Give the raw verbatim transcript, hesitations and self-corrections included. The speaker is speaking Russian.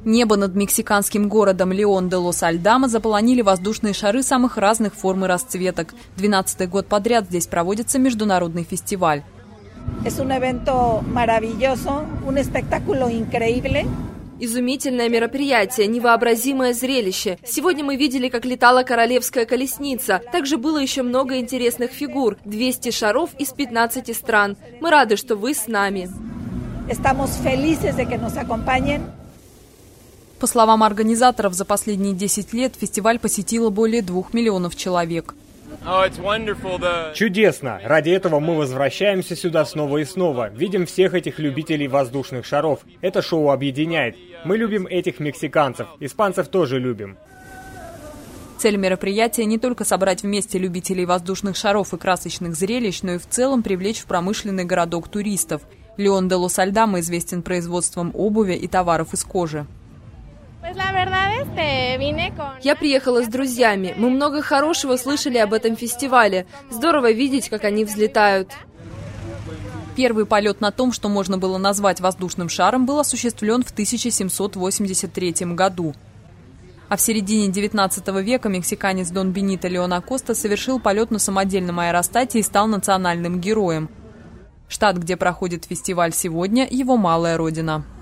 Небо над мексиканским городом Леон-де-Лос-Альдама заполонили воздушные шары самых разных форм и расцветок. двенадцатый год подряд здесь проводится международный фестиваль. Изумительное мероприятие, невообразимое зрелище. Сегодня мы видели, как летала королевская колесница. Также было еще много интересных фигур. двести шаров из пятнадцати стран. Мы рады, что вы с нами. По словам организаторов, за последние десять лет фестиваль посетило более двух миллионов человек. Чудесно! Ради этого мы возвращаемся сюда снова и снова. Видим всех этих любителей воздушных шаров. Это шоу объединяет. Мы любим этих мексиканцев. Испанцев тоже любим. Цель мероприятия не только собрать вместе любителей воздушных шаров и красочных зрелищ, но и в целом привлечь в промышленный городок туристов. Леон-де-Лос-Альдама известен производством обуви и товаров из кожи. Я приехала с друзьями. Мы много хорошего слышали об этом фестивале. Здорово видеть, как они взлетают. Первый полет на том, что можно было назвать воздушным шаром, был осуществлен в тысяча семьсот восемьдесят третьем году. А в середине девятнадцатого века мексиканец Дон Бенито Леон Акоста совершил полет на самодельном аэростате и стал национальным героем. Штат, где проходит фестиваль сегодня, его малая родина.